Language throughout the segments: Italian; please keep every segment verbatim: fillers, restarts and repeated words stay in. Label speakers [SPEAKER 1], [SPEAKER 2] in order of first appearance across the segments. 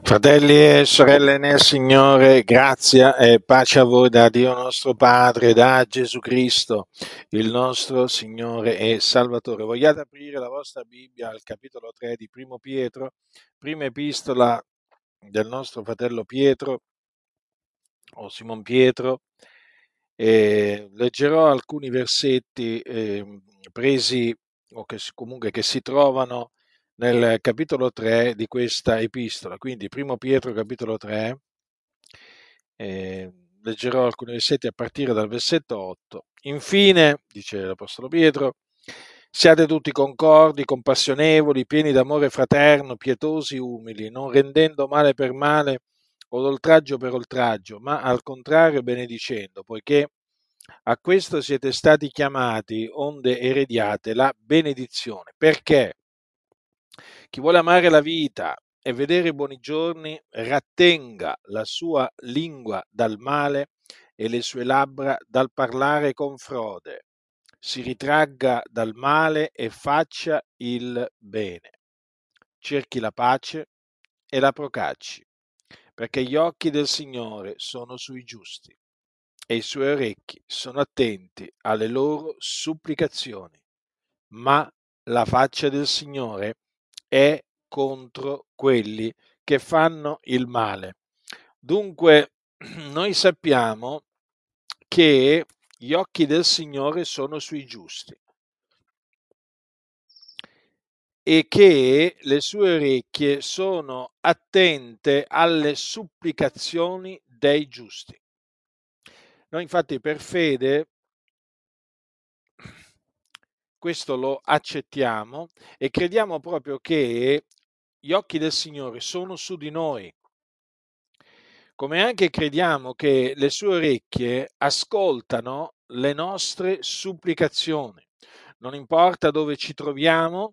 [SPEAKER 1] Fratelli e sorelle nel Signore, grazia e pace a voi da Dio nostro Padre, da Gesù Cristo, il nostro Signore e Salvatore. Vogliate aprire la vostra Bibbia al capitolo tre di Primo Pietro, prima epistola del nostro fratello Pietro, o Simon Pietro, e leggerò alcuni versetti eh, presi o che si- comunque che si trovano nel capitolo tre di questa epistola. Quindi Primo Pietro capitolo tre, eh, leggerò alcuni versetti a partire dal versetto otto. Infine, dice l'Apostolo Pietro, siate tutti concordi, compassionevoli, pieni d'amore fraterno, pietosi, umili, non rendendo male per male o d'oltraggio per oltraggio, ma al contrario benedicendo, poiché a questo siete stati chiamati, onde erediate la benedizione. Perché? Chi vuole amare la vita e vedere i buoni giorni, rattenga la sua lingua dal male e le sue labbra dal parlare con frode. Si ritragga dal male e faccia il bene. Cerchi la pace e la procacci, perché gli occhi del Signore sono sui giusti e i suoi orecchi sono attenti alle loro supplicazioni, ma la faccia del Signore è contro quelli che fanno il male. Dunque, noi sappiamo che gli occhi del Signore sono sui giusti e che le sue orecchie sono attente alle supplicazioni dei giusti. Noi infatti per fede questo lo accettiamo e crediamo proprio che gli occhi del Signore sono su di noi, come anche crediamo che le sue orecchie ascoltano le nostre supplicazioni. Non importa dove ci troviamo,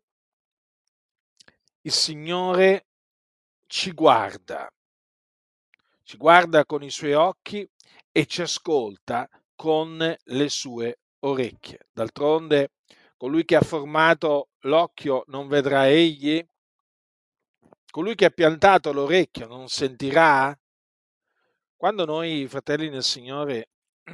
[SPEAKER 1] il Signore ci guarda, ci guarda con i suoi occhi e ci ascolta con le sue orecchie. D'altronde, colui che ha formato l'occhio non vedrà egli? Colui che ha piantato l'orecchio non sentirà? Quando noi, fratelli nel Signore,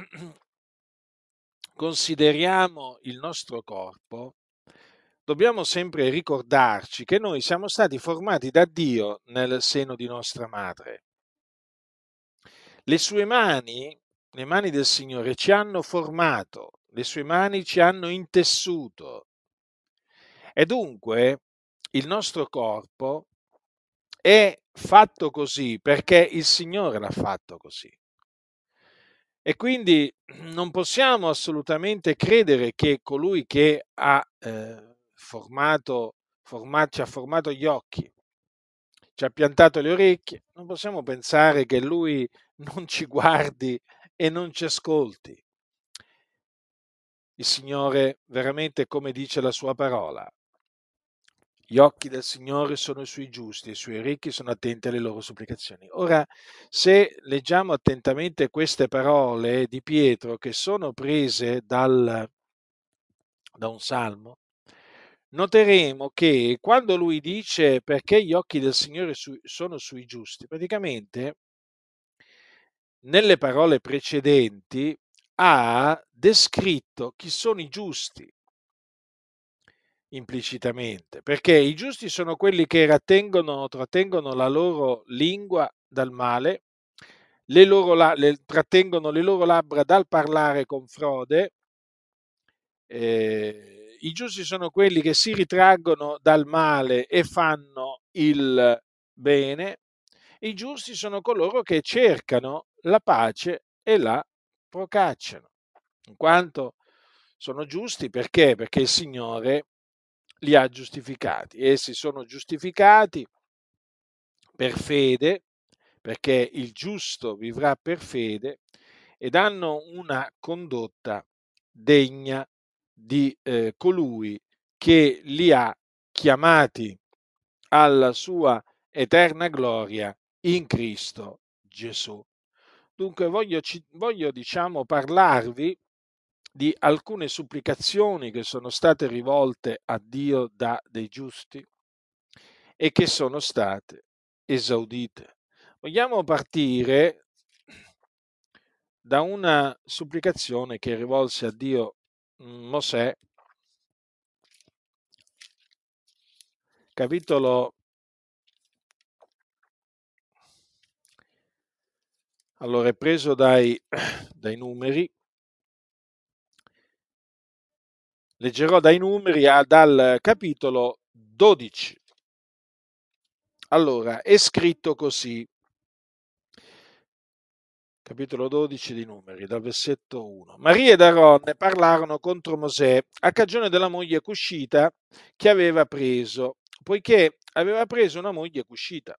[SPEAKER 1] consideriamo il nostro corpo, dobbiamo sempre ricordarci che noi siamo stati formati da Dio nel seno di nostra madre. Le sue mani, le mani del Signore, ci hanno formato, le sue mani ci hanno intessuto. E dunque il nostro corpo è fatto così perché il Signore l'ha fatto così. E quindi non possiamo assolutamente credere che colui che ha eh, formato, forma- ci ha formato gli occhi, ci ha piantato le orecchie, non possiamo pensare che lui non ci guardi e non ci ascolti. Il Signore veramente, come dice la sua parola, gli occhi del Signore sono sui giusti e i suoi orecchi sono attenti alle loro supplicazioni. Ora, se leggiamo attentamente queste parole di Pietro che sono prese dal, da un salmo, noteremo che quando lui dice perché gli occhi del Signore su- sono sui giusti, praticamente nelle parole precedenti ha descritto chi sono i giusti implicitamente, perché i giusti sono quelli che rattengono, trattengono la loro lingua dal male, le loro, la- le- trattengono le loro labbra dal parlare con frode. Eh, i giusti sono quelli che si ritraggono dal male e fanno il bene. I giusti sono coloro che cercano la pace e la procacciano, in quanto sono giusti perché? Perché il Signore li ha giustificati. Essi sono giustificati per fede, perché il giusto vivrà per fede, ed hanno una condotta degna di eh, colui che li ha chiamati alla sua eterna gloria in Cristo Gesù. Dunque voglio, ci- voglio diciamo, parlarvi di alcune supplicazioni che sono state rivolte a Dio da dei giusti e che sono state esaudite. Vogliamo partire da una supplicazione che rivolse a Dio Mosè, capitolo, allora è preso dai, dai numeri, leggerò dai numeri a, dal capitolo dodici. Allora, è scritto così, capitolo dodici di Numeri, dal versetto uno. Maria ed Aaron parlarono contro Mosè a cagione della moglie cuscita che aveva preso, poiché aveva preso una moglie cuscita.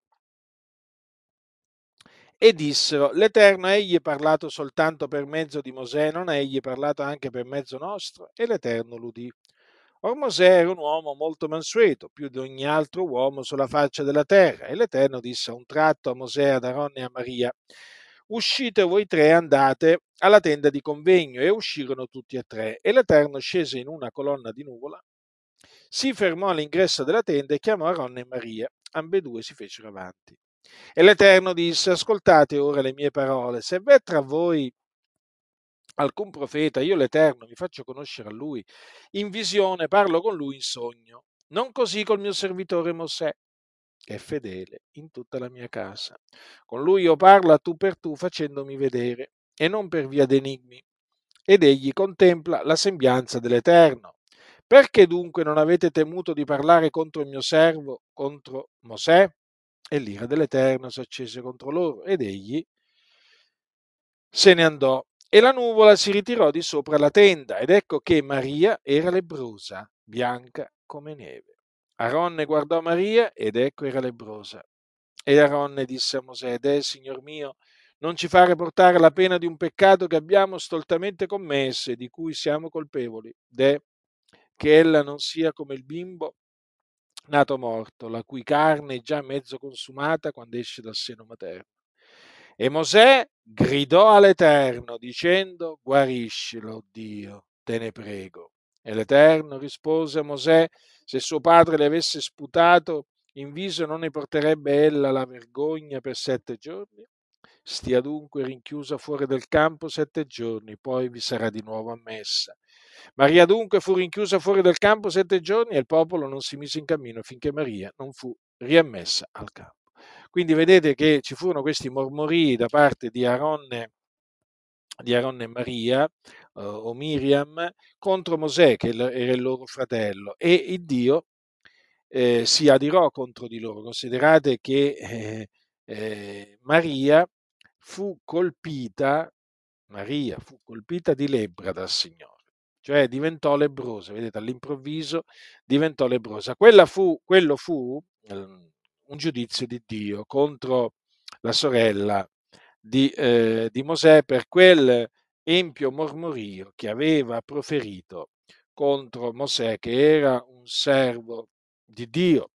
[SPEAKER 1] E dissero, l'Eterno egli parlato soltanto per mezzo di Mosè, non ha egli parlato anche per mezzo nostro? E l'Eterno l'udì. Or Mosè era un uomo molto mansueto, più di ogni altro uomo sulla faccia della terra. E l'Eterno disse a un tratto a Mosè, ad Aaron e a Maria, uscite voi tre e andate alla tenda di convegno. E uscirono tutti e tre. E l'Eterno scese in una colonna di nuvola, si fermò all'ingresso della tenda e chiamò Aaron e Maria. Ambedue si fecero avanti. E l'Eterno disse, ascoltate ora le mie parole, se v'è tra voi alcun profeta, io l'Eterno mi faccio conoscere a lui, in visione parlo con lui in sogno, non così col mio servitore Mosè, che è fedele in tutta la mia casa. Con lui io parlo a tu per tu facendomi vedere, e non per via d'enigmi, ed egli contempla la sembianza dell'Eterno. Perché dunque non avete temuto di parlare contro il mio servo, contro Mosè? E l'ira dell'Eterno si accese contro loro, ed egli se ne andò. E la nuvola si ritirò di sopra la tenda, ed ecco che Maria era lebbrosa, bianca come neve. Aronne guardò Maria, ed ecco era lebbrosa. E Aronne disse a Mosè, Deh, Signor mio, non ci fare portare la pena di un peccato che abbiamo stoltamente commesso e di cui siamo colpevoli. Deh, che ella non sia come il bimbo nato morto, la cui carne è già mezzo consumata quando esce dal seno materno. E Mosè gridò all'Eterno dicendo, guariscilo, Dio, te ne prego. E l'Eterno rispose a Mosè, se suo padre le avesse sputato in viso non ne porterebbe ella la vergogna per sette giorni? Stia dunque rinchiusa fuori del campo sette giorni, poi vi sarà di nuovo ammessa. Maria dunque fu rinchiusa fuori del campo sette giorni e il popolo non si mise in cammino finché Maria non fu riammessa al campo. Quindi vedete che ci furono questi mormorii da parte di Aronne, di Aronne e Maria, eh, o Miriam, contro Mosè, che era il loro fratello, e il Dio eh, si adirò contro di loro. Considerate che eh, eh, Maria fu colpita, Maria fu colpita di lebbra dal Signore, cioè diventò lebbrosa, vedete, all'improvviso diventò lebbrosa. Quella fu, quello fu eh, un giudizio di Dio contro la sorella di, eh, di Mosè per quel empio mormorio che aveva proferito contro Mosè, che era un servo di Dio.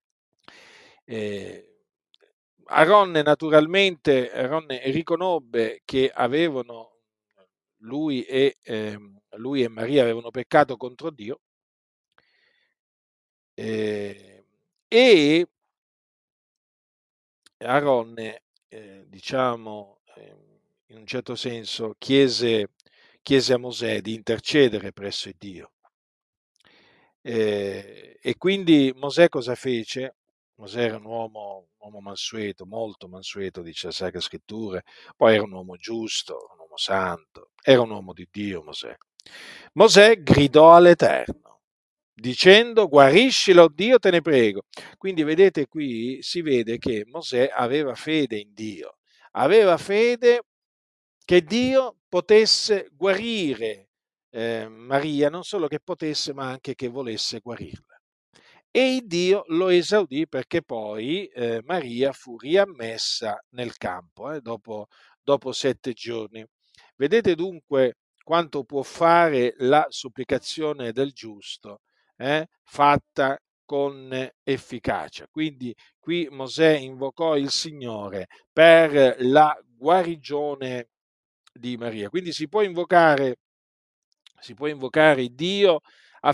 [SPEAKER 1] Eh, Aronne naturalmente Aronne riconobbe che avevano lui e, eh, lui e Maria avevano peccato contro Dio eh, e Aronne, eh, diciamo, eh, in un certo senso chiese, chiese a Mosè di intercedere presso il Dio. Eh, e quindi Mosè cosa fece? Mosè era un uomo, un uomo mansueto, molto mansueto, dice la Sacra Scrittura, poi era un uomo giusto, un uomo santo, era un uomo di Dio Mosè. Mosè gridò all'Eterno, dicendo, guariscilo Dio, te ne prego. Quindi vedete qui, si vede che Mosè aveva fede in Dio, aveva fede che Dio potesse guarire eh, Maria, non solo che potesse, ma anche che volesse guarirla. E Dio lo esaudì perché poi eh, Maria fu riammessa nel campo eh, dopo, dopo sette giorni. Vedete dunque quanto può fare la supplicazione del giusto, eh, fatta con efficacia. Quindi qui Mosè invocò il Signore per la guarigione di Maria. Quindi si può invocare, si può invocare Dio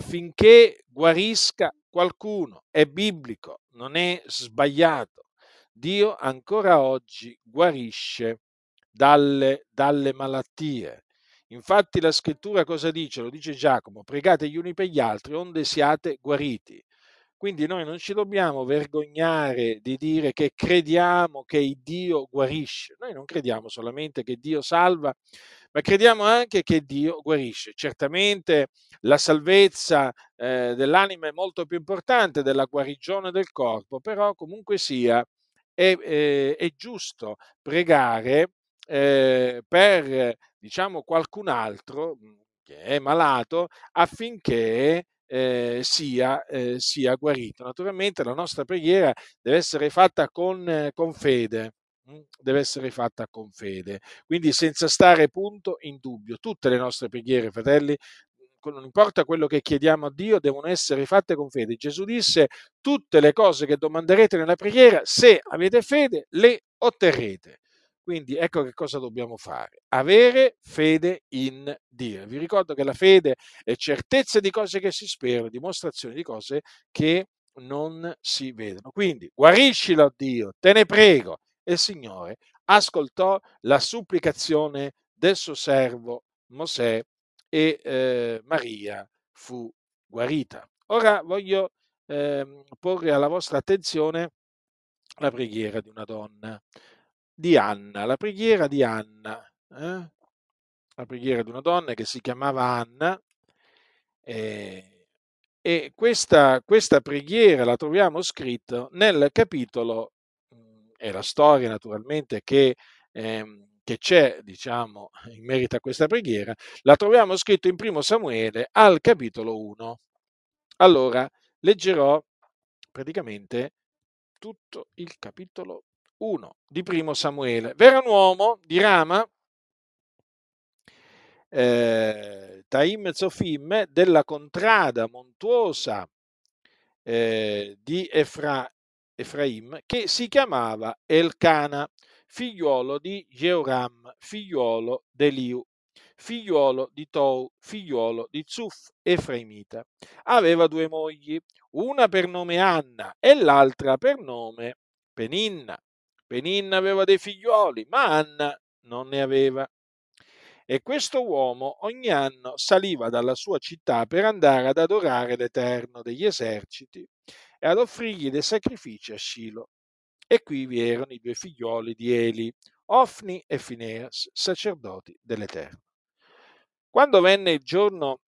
[SPEAKER 1] affinché guarisca qualcuno. È biblico, non è sbagliato. Dio ancora oggi guarisce dalle, dalle malattie. Infatti la scrittura cosa dice? Lo dice Giacomo: pregate gli uni per gli altri, onde siate guariti. Quindi noi non ci dobbiamo vergognare di dire che crediamo che Dio guarisce. Noi non crediamo solamente che Dio salva, ma crediamo anche che Dio guarisce. Certamente la salvezza eh, dell'anima è molto più importante della guarigione del corpo, però comunque sia è, eh, è giusto pregare eh, per, diciamo, qualcun altro mh, che è malato affinché eh, sia, eh, sia guarito. Naturalmente la nostra preghiera deve essere fatta con, eh, con fede, mh? Deve essere fatta con fede, quindi senza stare punto in dubbio. Tutte le nostre preghiere, fratelli, non importa quello che chiediamo a Dio, devono essere fatte con fede. Gesù disse: tutte le cose che domanderete nella preghiera, se avete fede, le otterrete. Quindi ecco che cosa dobbiamo fare: avere fede in Dio. Vi ricordo che la fede è certezza di cose che si sperano, dimostrazione di cose che non si vedono. Quindi guariscilo, Dio, te ne prego. E il Signore ascoltò la supplicazione del suo servo Mosè e eh, Maria fu guarita. Ora voglio ehm, porre alla vostra attenzione la preghiera di una donna, di Anna, la preghiera di Anna, eh? La preghiera di una donna che si chiamava Anna, eh, e questa, questa preghiera la troviamo scritta nel capitolo, mh, è la storia naturalmente che, ehm, che c'è, diciamo, in merito a questa preghiera, la troviamo scritto in primo Samuele al capitolo uno. Allora, leggerò praticamente tutto il capitolo uno di primo Samuele. V'era un uomo di Rama, eh, Taim Zofim, della contrada montuosa eh, di Efra, Efraim, che si chiamava Elcana, figliuolo di Jeoram, figliuolo di Eliu, figliuolo di Tou, figliuolo di Zuf, Efraimita. Aveva due mogli, una per nome Anna e l'altra per nome Peninna. Peninna aveva dei figlioli, ma Anna non ne aveva. E questo uomo ogni anno saliva dalla sua città per andare ad adorare l'Eterno degli eserciti e ad offrirgli dei sacrifici a Scilo. E qui vi erano i due figlioli di Eli, Ofni e Fineas, sacerdoti dell'Eterno. Quando venne il giorno,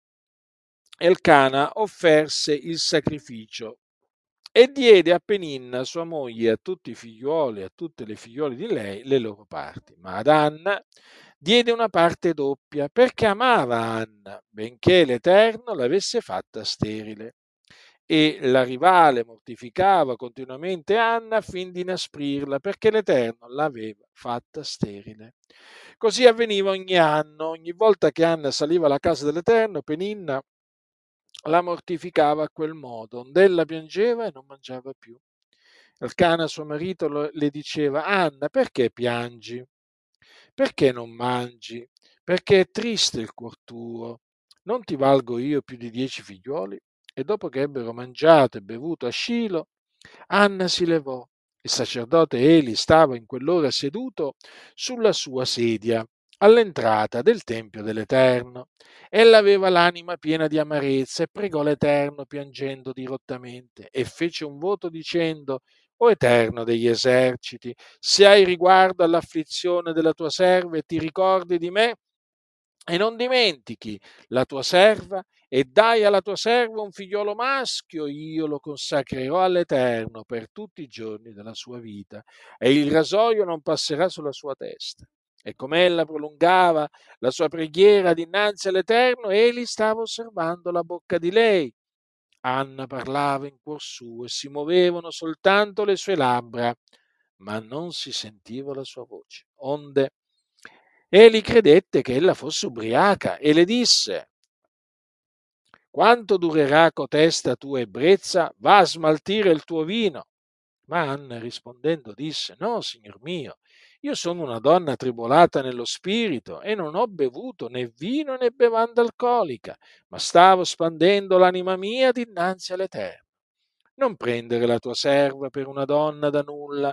[SPEAKER 1] Elcana offerse il sacrificio e diede a Peninna, sua moglie, a tutti i figlioli e a tutte le figliole di lei le loro parti. Ma ad Anna diede una parte doppia, perché amava Anna, benché l'Eterno l'avesse fatta sterile. E la rivale mortificava continuamente Anna fin di inasprirla, perché l'Eterno l'aveva fatta sterile. Così avveniva ogni anno, ogni volta che Anna saliva alla casa dell'Eterno, Peninna la mortificava a quel modo, onde ella piangeva e non mangiava più. Elcana, suo marito, lo- le diceva: Anna, perché piangi? Perché non mangi? Perché è triste il cuor tuo. Non ti valgo io più di dieci figliuoli? E dopo che ebbero mangiato e bevuto a Scilo, Anna si levò. Il sacerdote Eli stava in quell'ora seduto sulla sua sedia, all'entrata del Tempio dell'Eterno. Ella aveva l'anima piena di amarezza e pregò l'Eterno piangendo dirottamente e fece un voto dicendo: O Eterno degli eserciti, se hai riguardo all'afflizione della tua serva e ti ricordi di me, e non dimentichi la tua serva, e dai alla tua serva un figliolo maschio, io lo consacrerò all'Eterno per tutti i giorni della sua vita, e il rasoio non passerà sulla sua testa. E come ella prolungava la sua preghiera dinanzi all'Eterno, egli stava osservando la bocca di lei. Anna parlava in cuor suo e si muovevano soltanto le sue labbra, ma non si sentiva la sua voce. Onde egli credette che ella fosse ubriaca e le disse: Quanto durerà cotesta tua ebbrezza? Va a smaltire il tuo vino. Ma Anna rispondendo disse: No, signor mio, io sono una donna tribolata nello spirito e non ho bevuto né vino né bevanda alcolica, ma stavo spandendo l'anima mia dinanzi all'Eterno. Non prendere la tua serva per una donna da nulla,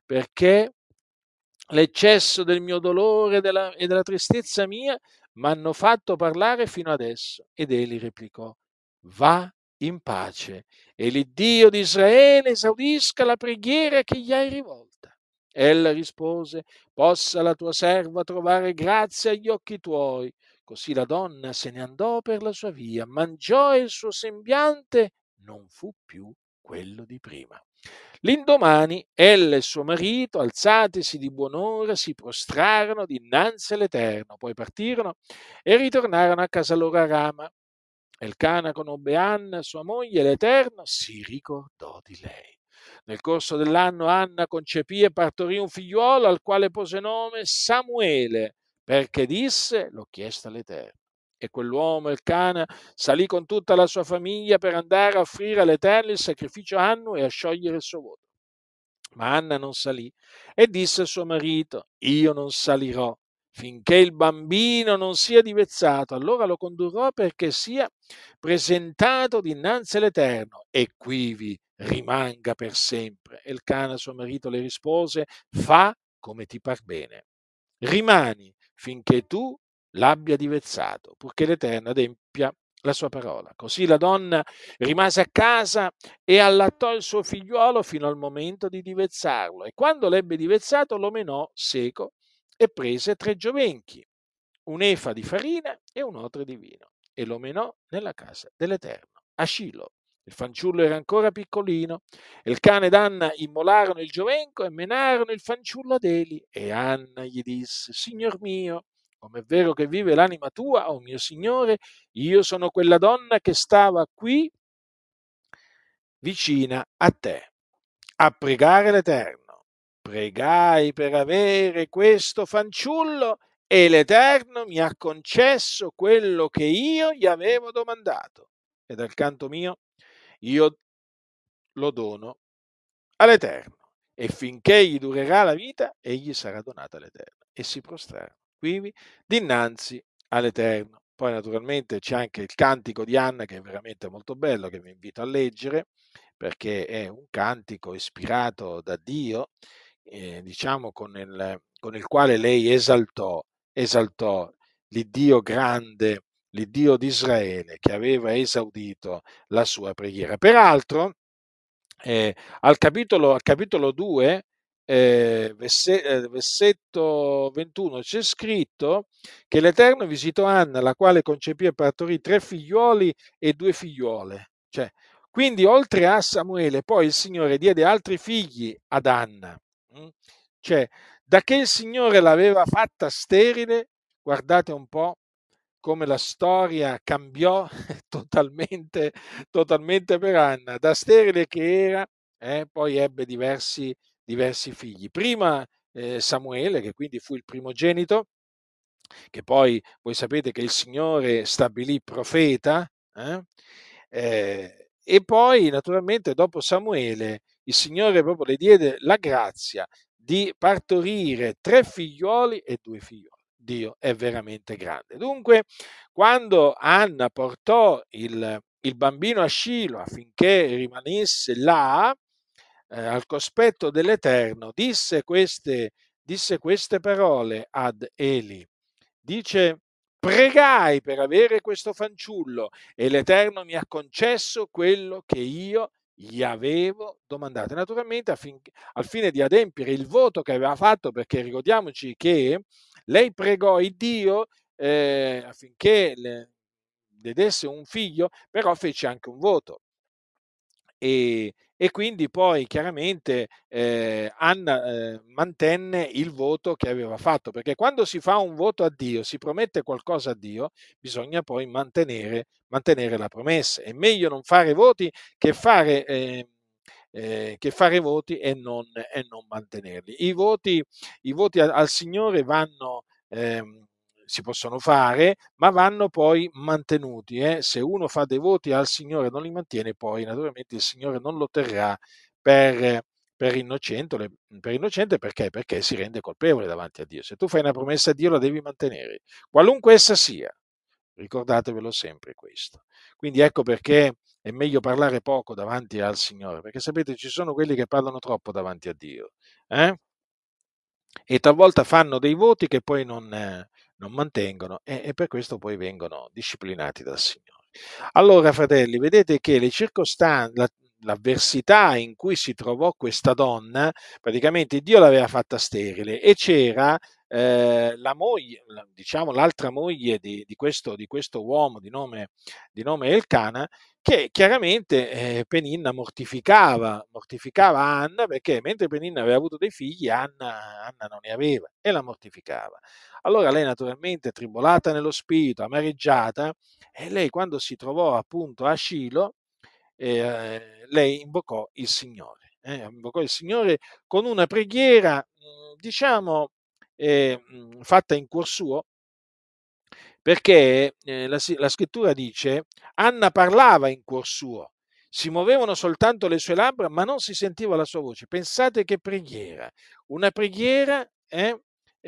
[SPEAKER 1] perché l'eccesso del mio dolore e della, e della tristezza mia m'hanno fatto parlare fino adesso. Ed egli replicò: va in pace, e l'Iddio di Israele esaudisca la preghiera che gli hai rivolta. Ella rispose: possa la tua serva trovare grazia agli occhi tuoi. Così la donna se ne andò per la sua via, mangiò e il suo sembiante non fu più quello di prima. L'indomani ella e suo marito, alzatisi di buon'ora, si prostrarono dinanzi all'Eterno, poi partirono e ritornarono a casa loro a Rama. Elcana conobbe Anna, sua moglie, e l'Eterno si ricordò di lei. Nel corso dell'anno Anna concepì e partorì un figliuolo al quale pose nome Samuele, perché disse: l'ho chiesto all'Eterno. E quell'uomo, Elcana, salì con tutta la sua famiglia per andare a offrire all'Eterno il sacrificio annuo e a sciogliere il suo voto. Ma Anna non salì e disse a suo marito: io non salirò finché il bambino non sia divezzato, allora lo condurrò perché sia presentato dinanzi all'Eterno e quivi rimanga per sempre. Elcana, suo marito, le rispose: fa come ti par bene, rimani finché tu l'abbia divezzato, purché l'Eterno adempia la sua parola. Così la donna rimase a casa e allattò il suo figliuolo fino al momento di divezzarlo, e quando l'ebbe divezzato lo menò seco e prese tre giovenchi, un'efa di farina e un odre di vino, e lo menò nella casa dell'Eterno, a Scilo. Il fanciullo era ancora piccolino. Il cane ed Anna immolarono il giovenco e menarono il fanciullo ad Eli. E Anna gli disse: Signor mio, come è vero che vive l'anima tua, o mio Signore, io sono quella donna che stava qui vicina a te, a pregare l'Eterno. Pregai per avere questo fanciullo e l'Eterno mi ha concesso quello che io gli avevo domandato. E dal canto mio io lo dono all'Eterno, e finché gli durerà la vita, egli sarà donato all'Eterno. E si prostrarono quivi dinanzi all'Eterno. Poi naturalmente c'è anche il cantico di Anna, che è veramente molto bello, che vi invito a leggere, perché è un cantico ispirato da Dio, eh, diciamo con il, con il quale lei esaltò, esaltò l'Iddio grande, l'Iddio di Israele, che aveva esaudito la sua preghiera. Peraltro, eh, al capitolo, al capitolo due, eh, verse- eh, versetto ventuno, c'è scritto che l'Eterno visitò Anna, la quale concepì e partorì tre figlioli e due figliuole. Cioè, quindi, oltre a Samuele, poi il Signore diede altri figli ad Anna. Mm? Cioè, da che il Signore l'aveva fatta sterile, guardate un po' come la storia cambiò totalmente, totalmente per Anna. Da sterile che era, eh, poi ebbe diversi, diversi figli. Prima eh, Samuele, che quindi fu il primogenito, che poi voi sapete che il Signore stabilì profeta, eh? Eh, e poi naturalmente dopo Samuele il Signore proprio le diede la grazia di partorire tre figlioli e due figlioli. Dio è veramente grande. Dunque, quando Anna portò il, il bambino a Scilo affinché rimanesse là, eh, al cospetto dell'Eterno, disse queste, disse queste parole ad Eli. Dice: pregai per avere questo fanciullo e l'Eterno mi ha concesso quello che io gli avevo domandato. Naturalmente affinché, al fine di adempiere il voto che aveva fatto, perché ricordiamoci che lei pregò il Dio eh, affinché le, le desse un figlio, però fece anche un voto. E, e quindi poi chiaramente eh, Anna eh, mantenne il voto che aveva fatto, perché quando si fa un voto a Dio, si promette qualcosa a Dio, bisogna poi mantenere, mantenere la promessa. È meglio non fare voti che fare, eh, eh, che fare voti e non, e non mantenerli. I voti, i voti al, al Signore vanno... ehm, si possono fare, ma vanno poi mantenuti. Eh? Se uno fa dei voti al Signore e non li mantiene, poi naturalmente il Signore non lo terrà per, per, innocente, per innocente perché? Perché si rende colpevole davanti a Dio. Se tu fai una promessa a Dio, la devi mantenere, qualunque essa sia. Ricordatevelo sempre questo. Quindi ecco perché è meglio parlare poco davanti al Signore, perché sapete ci sono quelli che parlano troppo davanti a Dio. eh? E talvolta fanno dei voti che poi non, eh, non mantengono e, e per questo poi vengono disciplinati dal Signore. Allora, fratelli, vedete che le circostanze, la- l'avversità in cui si trovò questa donna, praticamente Dio l'aveva fatta sterile e c'era eh, la moglie, la- diciamo l'altra moglie di, di questo, di questo uomo di nome, di nome Elcana, che chiaramente eh, Peninna mortificava, mortificava Anna perché mentre Peninna aveva avuto dei figli, Anna, Anna non ne aveva e la mortificava. Allora lei naturalmente, tribolata nello spirito, amareggiata, e lei quando si trovò appunto a Scilo, eh, lei invocò il Signore, eh, invocò il Signore con una preghiera, mh, diciamo, eh, mh, fatta in cuor suo, perché eh, la, la scrittura dice, Anna parlava in cuor suo, si muovevano soltanto le sue labbra, ma non si sentiva la sua voce. Pensate che preghiera, una preghiera eh,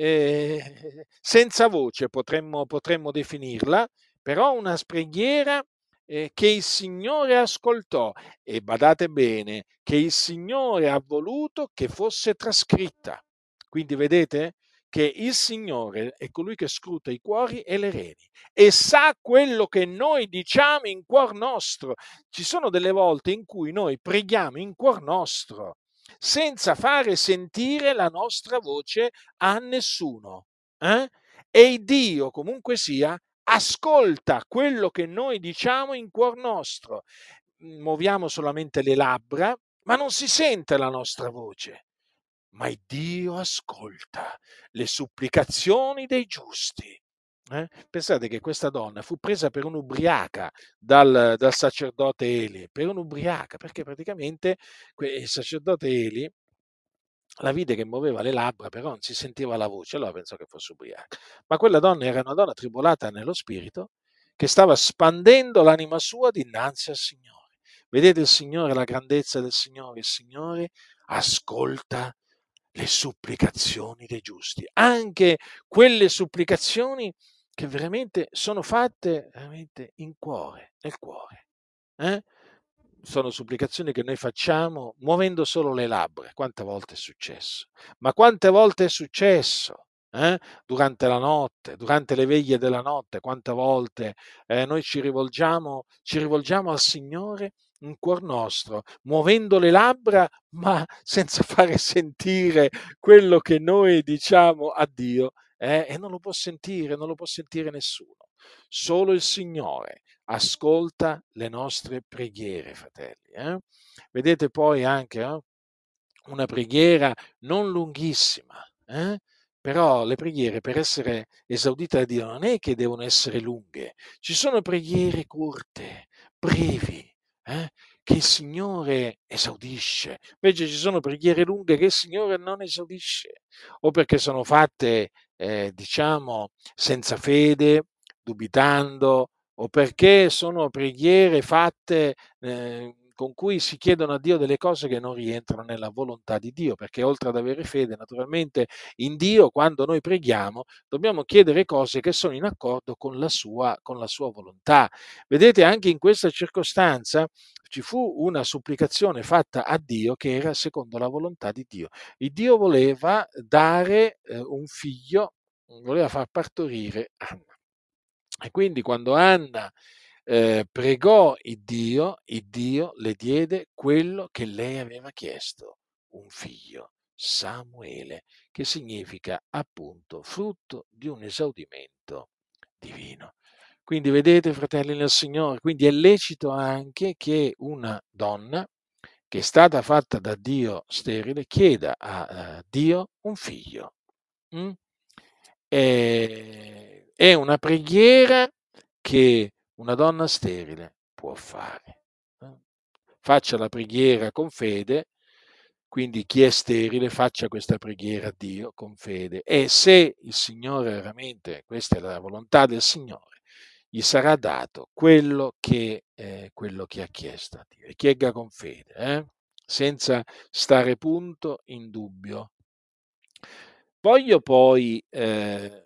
[SPEAKER 1] eh, senza voce potremmo, potremmo definirla, però una preghiera eh, che il Signore ascoltò e badate bene, che il Signore ha voluto che fosse trascritta. Quindi vedete? Che il Signore è colui che scruta i cuori e le reni e sa quello che noi diciamo in cuor nostro. Ci sono delle volte in cui noi preghiamo in cuor nostro senza fare sentire la nostra voce a nessuno. Eh? E Dio, comunque sia, ascolta quello che noi diciamo in cuor nostro. Muoviamo solamente le labbra, ma non si sente la nostra voce. Ma Dio ascolta le supplicazioni dei giusti. Eh? Pensate che questa donna fu presa per un'ubriaca dal, dal sacerdote Eli, per un'ubriaca, perché praticamente il sacerdote Eli la vide che muoveva le labbra, però non si sentiva la voce, allora pensò che fosse ubriaca. Ma quella donna era una donna tribolata nello spirito, che stava spandendo l'anima sua dinanzi al Signore. Vedete il Signore, la grandezza del Signore? Il Signore ascolta le supplicazioni dei giusti, anche quelle supplicazioni che veramente sono fatte veramente in cuore, nel cuore. Eh? Sono supplicazioni che noi facciamo muovendo solo le labbra. Quante volte è successo? Ma quante volte è successo? Eh? Durante la notte, durante le veglie della notte, quante volte eh, noi ci rivolgiamo, ci rivolgiamo al Signore in cuor nostro, muovendo le labbra, ma senza fare sentire quello che noi diciamo a Dio, eh? E non lo può sentire, non lo può sentire nessuno. Solo il Signore ascolta le nostre preghiere, fratelli. Eh? Vedete poi anche eh, una preghiera non lunghissima, eh? Però le preghiere per essere esaudite da Dio non è che devono essere lunghe, ci sono preghiere corte, brevi, eh? Che il Signore esaudisce. Invece ci sono preghiere lunghe che il Signore non esaudisce, o perché sono fatte, eh, diciamo, senza fede, dubitando, o perché sono preghiere fatte eh, con cui si chiedono a Dio delle cose che non rientrano nella volontà di Dio, perché oltre ad avere fede naturalmente in Dio, quando noi preghiamo, dobbiamo chiedere cose che sono in accordo con la sua, con la sua volontà. Vedete, anche in questa circostanza ci fu una supplicazione fatta a Dio che era secondo la volontà di Dio. Il Dio voleva dare eh, un figlio, voleva far partorire Anna. E quindi quando Anna eh, pregò il Dio, il Dio le diede quello che lei aveva chiesto, un figlio, Samuele, che significa appunto frutto di un esaudimento divino. Quindi vedete, fratelli nel Signore, quindi è lecito anche che una donna che è stata fatta da Dio sterile chieda a, a Dio un figlio. Mm? È, è una preghiera che una donna sterile può fare. eh. Faccia la preghiera con fede, quindi chi è sterile faccia questa preghiera a Dio con fede e se il Signore veramente, questa è la volontà del Signore, gli sarà dato quello che, eh, quello che ha chiesto a Dio. E chiega con fede, eh? Senza stare punto in dubbio. Voglio poi, eh,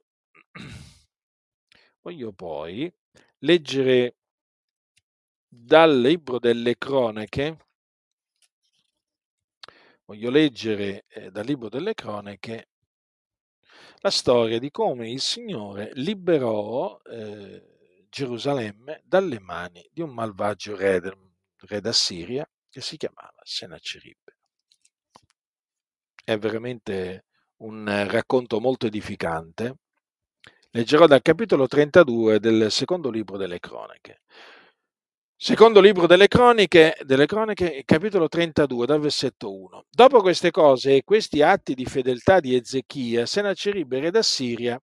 [SPEAKER 1] voglio poi leggere dal libro delle cronache, voglio leggere eh, dal Libro delle Cronache la storia di come il Signore liberò eh, Gerusalemme dalle mani di un malvagio re, del, re d'Assiria che si chiamava Sennacheribbe. È veramente un racconto molto edificante. Leggerò dal capitolo trentadue del secondo libro delle Cronache. Secondo libro delle Croniche, delle Cronache, capitolo trentadue, dal versetto uno. Dopo queste cose e questi atti di fedeltà di Ezechia, Sennacheribbe, re d'Assiria,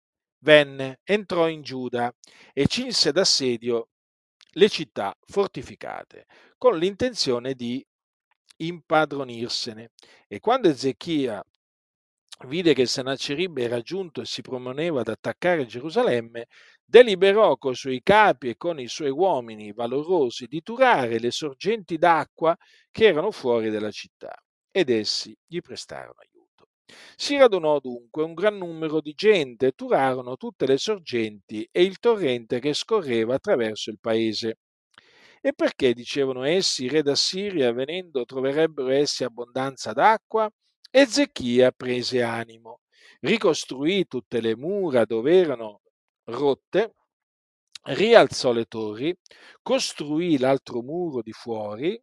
[SPEAKER 1] venne, entrò in Giuda e cinse d'assedio le città fortificate, con l'intenzione di impadronirsene. E quando Ezechia vide che Sennacheribbe era giunto e si proponeva ad attaccare Gerusalemme, deliberò coi suoi capi e con i suoi uomini valorosi di turare le sorgenti d'acqua che erano fuori della città, ed essi gli prestarono aiuto. Si radunò dunque un gran numero di gente e turarono tutte le sorgenti e il torrente che scorreva attraverso il paese. E perché, dicevano essi, re d'Assiria, venendo, troverebbero essi abbondanza d'acqua? Ezechia prese animo, ricostruì tutte le mura dove erano rotte, rialzò le torri, costruì l'altro muro di fuori,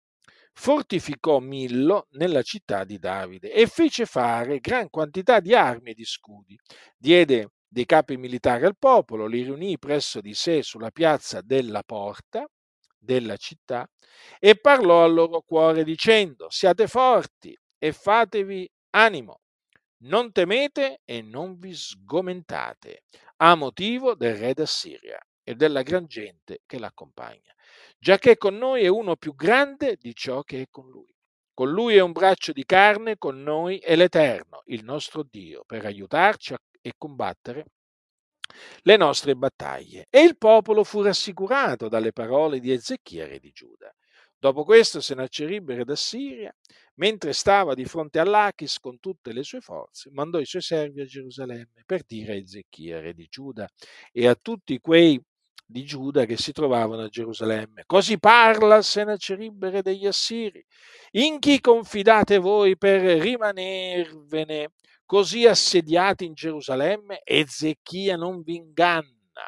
[SPEAKER 1] fortificò Millo nella città di Davide e fece fare gran quantità di armi e di scudi. Diede dei capi militari al popolo, li riunì presso di sé sulla piazza della porta della città e parlò al loro cuore dicendo: siate forti e fatevi animo, non temete e non vi sgomentate, a motivo del re d'Assiria e della gran gente che l'accompagna, giacché con noi è uno più grande di ciò che è con lui. Con lui è un braccio di carne, con noi è l'Eterno, il nostro Dio, per aiutarci a, e combattere le nostre battaglie. E il popolo fu rassicurato dalle parole di Ezechia, re di Giuda. Dopo questo Sennacheribbe, re d'Assiria, mentre stava di fronte all'Achis con tutte le sue forze, mandò i suoi servi a Gerusalemme per dire a Ezechia, re di Giuda, e a tutti quei di Giuda che si trovavano a Gerusalemme: così parla Sennacheribbe, re degli Assiri. In chi confidate voi per rimanervene così assediati in Gerusalemme? Ezechia non vi inganna.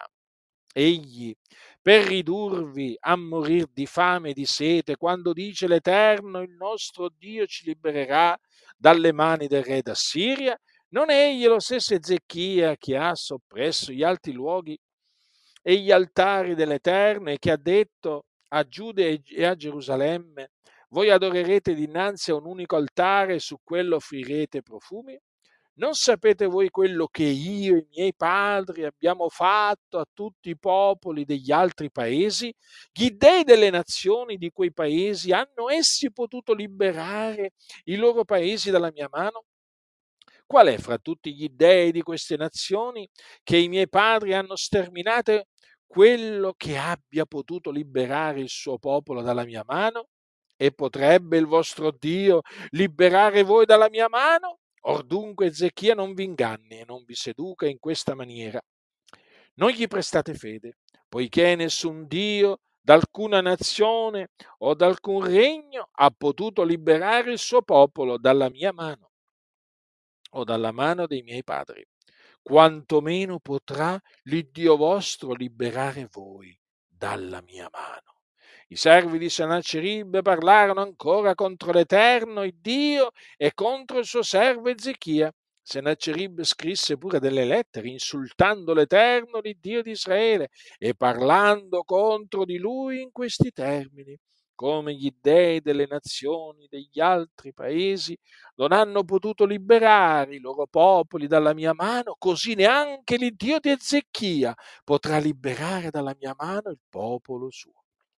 [SPEAKER 1] Egli, per ridurvi a morir di fame e di sete, quando dice l'Eterno, il nostro Dio ci libererà dalle mani del re d'Assiria, non è egli lo stesso Ezechia che ha soppresso gli alti luoghi e gli altari dell'Eterno e che ha detto a Giuda e a Gerusalemme: voi adorerete dinanzi a un unico altare e su quello offrirete profumi? Non sapete voi quello che io e i miei padri abbiamo fatto a tutti i popoli degli altri paesi? Gli dei delle nazioni di quei paesi, hanno essi potuto liberare i loro paesi dalla mia mano? Qual è fra tutti gli dei di queste nazioni che i miei padri hanno sterminato quello che abbia potuto liberare il suo popolo dalla mia mano? E potrebbe il vostro Dio liberare voi dalla mia mano? Or dunque Ezechia non vi inganni e non vi seduca in questa maniera. Non gli prestate fede, poiché nessun Dio d'alcuna nazione o d'alcun regno ha potuto liberare il suo popolo dalla mia mano o dalla mano dei miei padri, quantomeno potrà l'Iddio vostro liberare voi dalla mia mano. I servi di Sennacheribbe parlarono ancora contro l'Eterno, il Dio, e contro il suo servo Ezechia. Sennacheribbe scrisse pure delle lettere insultando l'Eterno, il Dio di Israele, e parlando contro di lui in questi termini: come gli dei delle nazioni degli altri paesi non hanno potuto liberare i loro popoli dalla mia mano, così neanche l'Iddio di Ezechia potrà liberare dalla mia mano il popolo suo.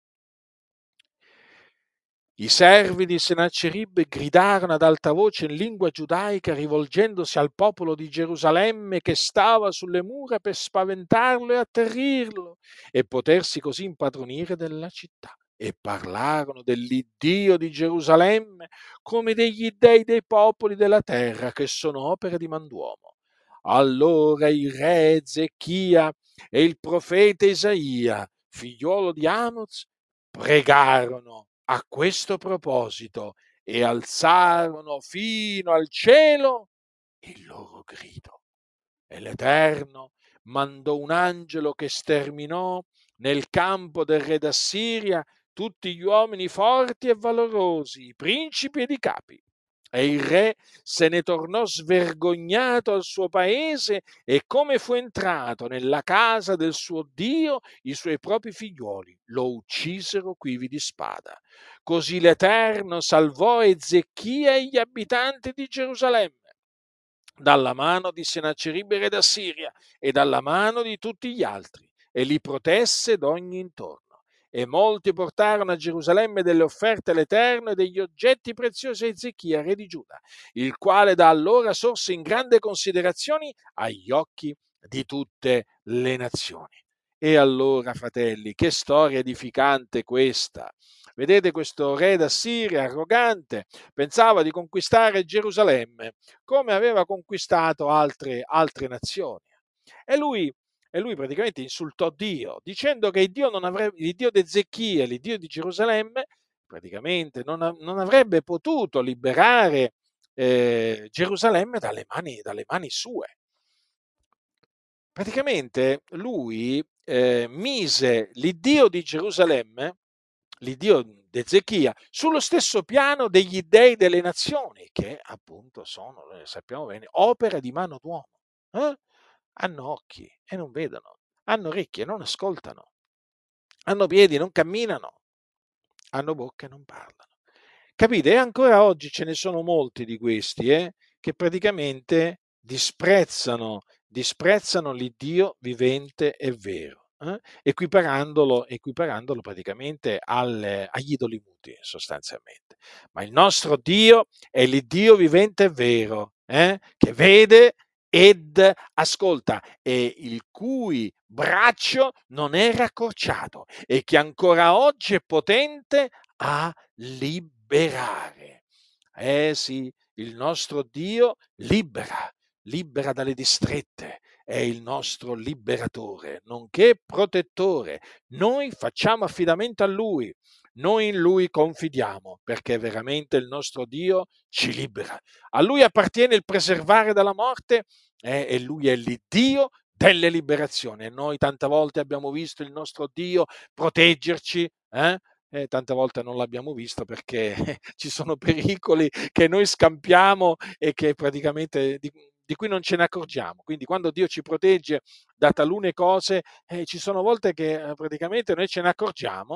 [SPEAKER 1] I servi di Sennacheribbe gridarono ad alta voce in lingua giudaica, rivolgendosi al popolo di Gerusalemme che stava sulle mura, per spaventarlo e atterrirlo e potersi così impadronire della città. E parlarono dell'Iddio di Gerusalemme come degli dei dei popoli della terra, che sono opere di manduomo. Allora il re Ezechia e il profeta Isaia, figliuolo di Amoz, pregarono a questo proposito e alzarono fino al cielo il loro grido. E l'Eterno mandò un angelo che sterminò nel campo del re d'Assiria tutti gli uomini forti e valorosi, i principi ed i capi. E il re se ne tornò svergognato al suo paese, e come fu entrato nella casa del suo Dio, i suoi propri figlioli lo uccisero quivi di spada. Così l'Eterno salvò Ezechia e gli abitanti di Gerusalemme dalla mano di Sennacherib re d'Assiria e dalla mano di tutti gli altri, e li protesse d'ogni intorno. E molti portarono a Gerusalemme delle offerte all'Eterno e degli oggetti preziosi a Ezechia, re di Giuda, il quale da allora sorse in grande considerazione agli occhi di tutte le nazioni. E allora, fratelli, che storia edificante questa! Vedete, questo re d'Assiria arrogante pensava di conquistare Gerusalemme come aveva conquistato altre, altre nazioni. E lui, e lui praticamente insultò Dio, dicendo che il Dio, non avrebbe, il Dio di Ezechia, il Dio di Gerusalemme, praticamente non, non avrebbe potuto liberare eh, Gerusalemme dalle mani, dalle mani sue. Praticamente lui eh, mise l'Iddio di Gerusalemme, l'Iddio di Ezechia, sullo stesso piano degli dei delle nazioni, che appunto sono, noi sappiamo bene, opera di mano d'uomo. Eh? Hanno occhi e non vedono, hanno orecchie e non ascoltano, hanno piedi e non camminano, hanno bocca e non parlano. Capite? E ancora oggi ce ne sono molti di questi, eh, che praticamente disprezzano, disprezzano l'Iddio vivente e vero, eh, equiparandolo, equiparandolo praticamente al- agli idoli muti, sostanzialmente. Ma il nostro Dio è l'Iddio vivente e vero, eh, che vede ed ascolta, e il cui braccio non è raccorciato, e che ancora oggi è potente a liberare. Eh sì, il nostro Dio libera, libera dalle distrette, è il nostro liberatore, nonché protettore. Noi facciamo affidamento a Lui, noi in Lui confidiamo, perché veramente il nostro Dio ci libera. A Lui appartiene il preservare dalla morte, eh, e Lui è l'Iddio delle liberazioni. E noi tante volte abbiamo visto il nostro Dio proteggerci, eh? E tante volte non l'abbiamo visto perché ci sono pericoli che noi scampiamo e che praticamente di, di cui non ce ne accorgiamo. Quindi quando Dio ci protegge da talune cose, eh, ci sono volte che eh, praticamente noi ce ne accorgiamo.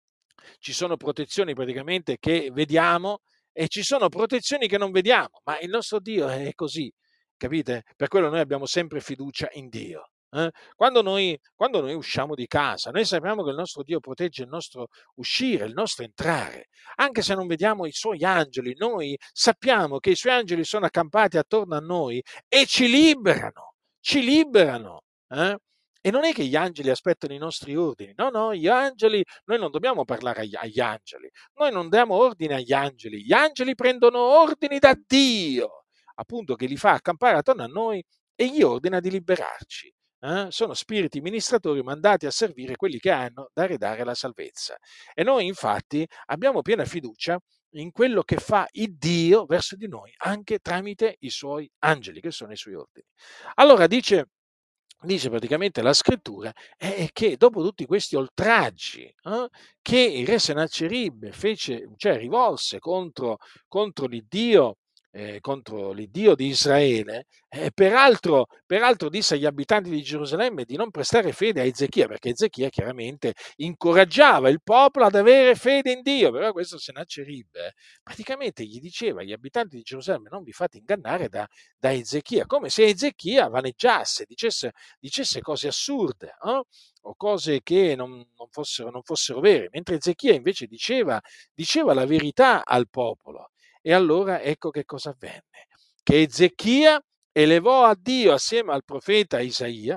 [SPEAKER 1] Ci sono protezioni praticamente che vediamo e ci sono protezioni che non vediamo, ma il nostro Dio è così, capite? Per quello noi abbiamo sempre fiducia in Dio. Eh? Quando, noi, quando noi usciamo di casa, noi sappiamo che il nostro Dio protegge il nostro uscire, il nostro entrare, anche se non vediamo i suoi angeli, noi sappiamo che i suoi angeli sono accampati attorno a noi e ci liberano, ci liberano. Eh? E non è che gli angeli aspettano i nostri ordini, no, no, gli angeli, noi non dobbiamo parlare agli, agli angeli, noi non diamo ordine agli angeli, gli angeli prendono ordini da Dio, appunto, che li fa accampare attorno a noi e gli ordina di liberarci. Eh? Sono spiriti ministratori mandati a servire quelli che hanno da redare la salvezza. E noi infatti abbiamo piena fiducia in quello che fa il Dio verso di noi, anche tramite i suoi angeli, che sono i suoi ordini. Allora dice dice praticamente la scrittura, è che dopo tutti questi oltraggi eh, che il re Sennacherib fece, cioè rivolse contro, contro l'Iddio, eh, contro l'Iddio di Israele, eh, peraltro, peraltro disse agli abitanti di Gerusalemme di non prestare fede a Ezechia, perché Ezechia chiaramente incoraggiava il popolo ad avere fede in Dio, però questo Sennacherib eh, praticamente gli diceva agli abitanti di Gerusalemme: non vi fate ingannare da, da Ezechia, come se Ezechia vaneggiasse, dicesse dicesse cose assurde, eh? O cose che non, non, fossero, non fossero vere, mentre Ezechia invece diceva, diceva la verità al popolo. E allora ecco che cosa avvenne, che Ezechia elevò a Dio assieme al profeta Isaia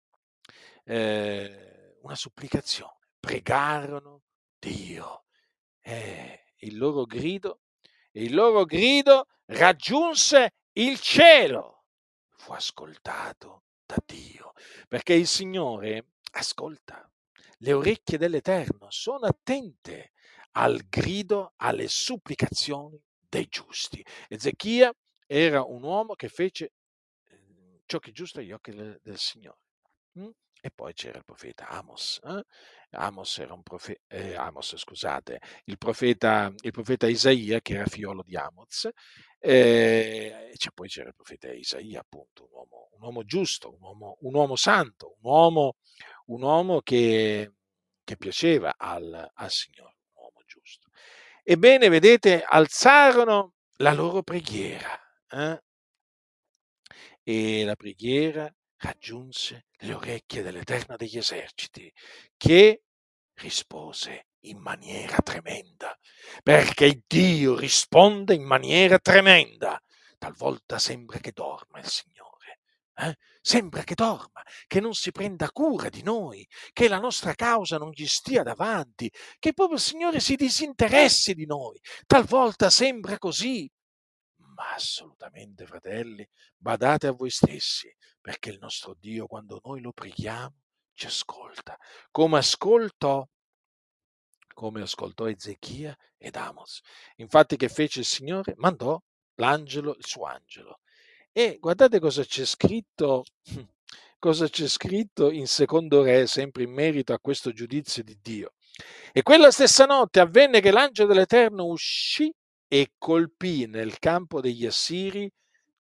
[SPEAKER 1] eh, una supplicazione, pregarono Dio, eh, il loro grido, il loro grido raggiunse il cielo, fu ascoltato da Dio, perché il Signore ascolta, le orecchie dell'Eterno sono attente al grido, alle supplicazioni dei giusti. Ezechia era un uomo che fece eh, ciò che è giusto agli occhi del, del Signore. Mm? E poi c'era il profeta Amos. eh? Amos era un profeta, eh, Amos, scusate, il profeta, il profeta Isaia, che era figliolo di Amos, eh, e c'è- poi c'era il profeta Isaia, appunto, un uomo, un uomo giusto, un uomo, un uomo santo, un uomo, un uomo che, che piaceva al, al Signore, un uomo giusto. Ebbene, vedete, alzarono la loro preghiera. eh? E la preghiera raggiunse le orecchie dell'Eterno degli eserciti, che rispose in maniera tremenda, perché Dio risponde in maniera tremenda. Talvolta sembra che dorma il Signore, eh? Sembra che dorma, che non si prenda cura di noi, che la nostra causa non gli stia davanti, che proprio il Signore si disinteressi di noi. Talvolta sembra così, ma assolutamente, fratelli, badate a voi stessi, perché il nostro Dio, quando noi lo preghiamo, ci ascolta, come ascoltò, come ascoltò Ezechia ed Amos. Infatti, che fece il Signore? Mandò l'angelo, il suo angelo. E guardate cosa c'è scritto, cosa c'è scritto in Secondo Re, sempre in merito a questo giudizio di Dio. E quella stessa notte avvenne che l'angelo dell'Eterno uscì e colpì nel campo degli Assiri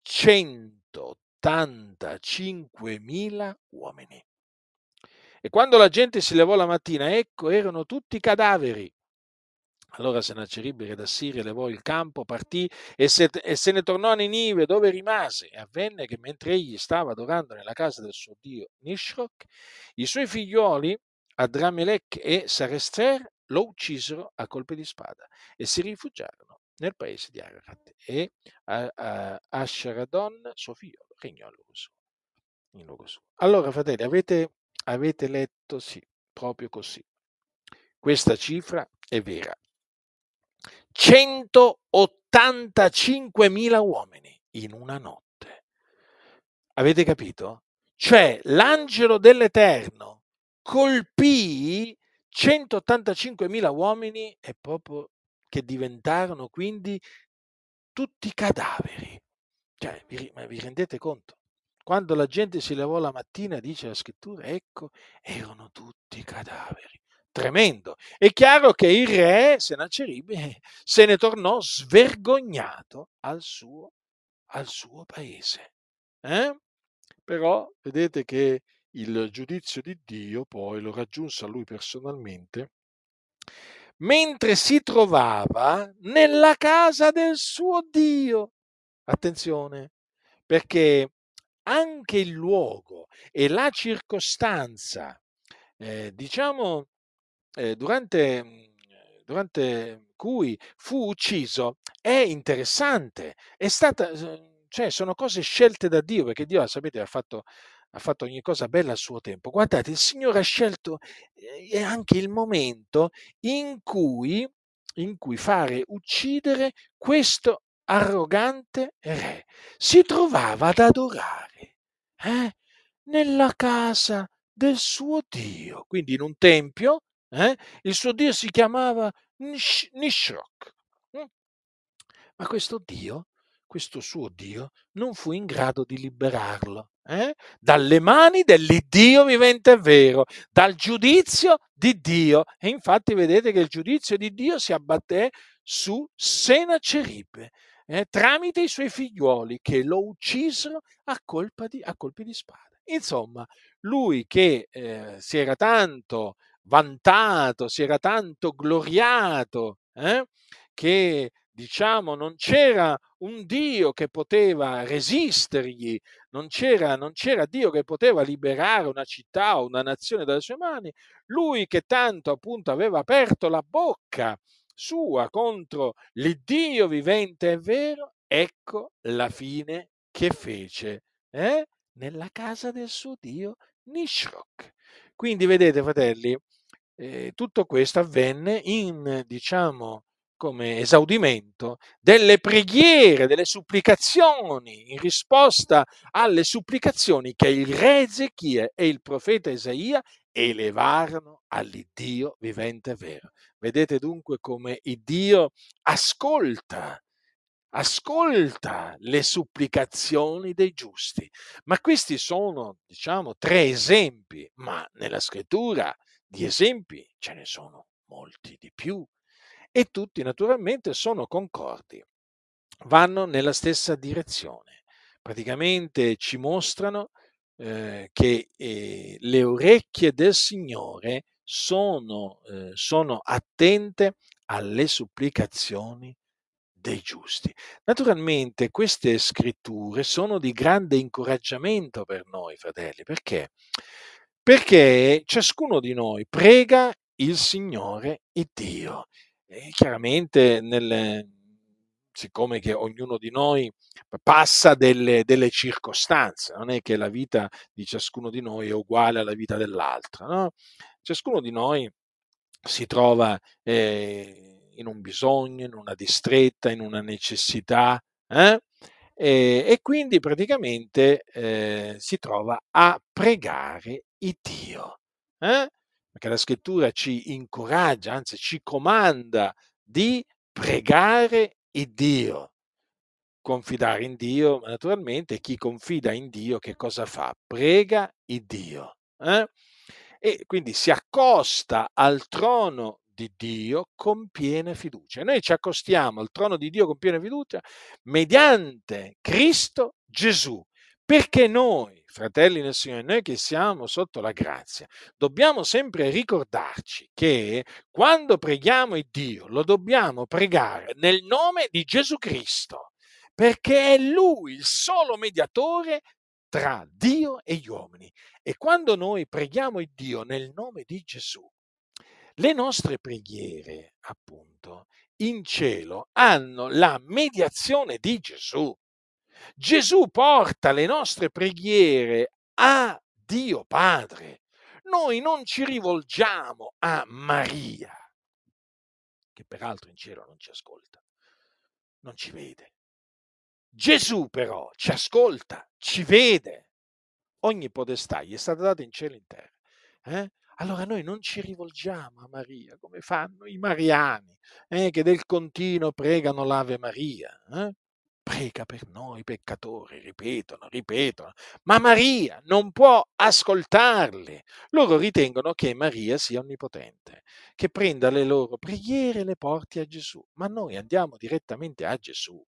[SPEAKER 1] centottantacinquemila uomini. E quando la gente si levò la mattina, ecco, erano tutti cadaveri. Allora Sennacherib, re d'Assiria, levò il campo, partì e se, e se ne tornò a Ninive, dove rimase. E avvenne che mentre egli stava adorando nella casa del suo dio Nishrok, i suoi figlioli, Adramelech e Sarester, lo uccisero a colpi di spada e si rifugiarono nel paese di Ararat. E a, a, Asharadon, suo figlio, regnò in luogo suo. In luogo suo. Allora, fratelli, avete, avete letto? Sì, proprio così. Questa cifra è vera. centottantacinquemila uomini in una notte. Avete capito? Cioè, l'angelo dell'Eterno colpì centottantacinquemila uomini e proprio che diventarono quindi tutti cadaveri. Cioè, vi, ma vi rendete conto? Quando la gente si levò la mattina, dice la scrittura, ecco, erano tutti cadaveri. Tremendo. È chiaro che il re Sennacherib eh, se ne tornò svergognato al suo, al suo paese. Eh? Però vedete che il giudizio di Dio poi lo raggiunse a lui personalmente mentre si trovava nella casa del suo Dio. Attenzione, perché anche il luogo e la circostanza, eh, diciamo, eh, durante, mm, durante cui fu ucciso è interessante, è stata, cioè sono cose scelte da Dio, perché Dio, sapete, ha fatto, ha fatto ogni cosa bella al suo tempo. Guardate, il Signore ha scelto eh, anche il momento in cui, in cui fare uccidere questo arrogante re. Si trovava ad adorare eh, nella casa del suo Dio, quindi in un tempio. Eh? Il suo Dio si chiamava Nish- Nishrok. Mm? Ma questo Dio, questo suo Dio, non fu in grado di liberarlo eh? dalle mani dell'Iddio vivente e vero, dal giudizio di Dio. E infatti vedete che il giudizio di Dio si abbatté su Sennacherib eh, tramite i suoi figliuoli che lo uccisero a, colpa di, a colpi di spada. Insomma, lui che eh, si era tanto vantato, si era tanto gloriato, eh, che diciamo non c'era un Dio che poteva resistergli, non c'era, non c'era Dio che poteva liberare una città o una nazione dalle sue mani, lui che tanto appunto aveva aperto la bocca sua contro l'Iddio vivente e vero, ecco la fine che fece eh? nella casa del suo Dio Nishrok. Quindi vedete, fratelli, eh, tutto questo avvenne in, diciamo, come esaudimento delle preghiere, delle supplicazioni, in risposta alle supplicazioni che il re Ezechia e il profeta Isaia elevarono all'Iddio vivente e vero. Vedete dunque come il Dio ascolta ascolta le supplicazioni dei giusti. Ma questi sono, diciamo, tre esempi, ma nella scrittura di esempi ce ne sono molti di più e tutti naturalmente sono concordi, vanno nella stessa direzione. Praticamente ci mostrano eh, che eh, le orecchie del Signore sono, eh, sono attente alle supplicazioni dei giusti. Naturalmente queste scritture sono di grande incoraggiamento per noi, fratelli, perché? Perché ciascuno di noi prega il Signore il Dio. E chiaramente, nel, siccome che ognuno di noi passa delle, delle circostanze, non è che la vita di ciascuno di noi è uguale alla vita dell'altro, no? Ciascuno di noi si trova eh, in un bisogno, in una distretta, in una necessità, eh? e, e quindi praticamente eh, si trova a pregare il Dio, eh? Perché la scrittura ci incoraggia, anzi ci comanda di pregare il Dio, confidare in Dio, ma naturalmente chi confida in Dio che cosa fa? Prega il Dio. Eh? E quindi si accosta al trono di Dio con piena fiducia. E noi ci accostiamo al trono di Dio con piena fiducia mediante Cristo Gesù. Perché noi, fratelli nel Signore, noi che siamo sotto la grazia, dobbiamo sempre ricordarci che quando preghiamo il Dio, lo dobbiamo pregare nel nome di Gesù Cristo, perché è Lui il solo mediatore tra Dio e gli uomini. E quando noi preghiamo il Dio nel nome di Gesù, le nostre preghiere, appunto, in cielo hanno la mediazione di Gesù. Gesù porta le nostre preghiere a Dio Padre. Noi non ci rivolgiamo a Maria, che peraltro in cielo non ci ascolta, non ci vede. Gesù però ci ascolta, ci vede. Ogni potestà gli è stata data in cielo e in terra. Eh? Allora noi non ci rivolgiamo a Maria come fanno i mariani, eh, che del continuo pregano l'Ave Maria. Eh? Prega per noi peccatori, ripetono, ripetono, ma Maria non può ascoltarli. Loro ritengono che Maria sia onnipotente, che prenda le loro preghiere e le porti a Gesù, ma noi andiamo direttamente a Gesù.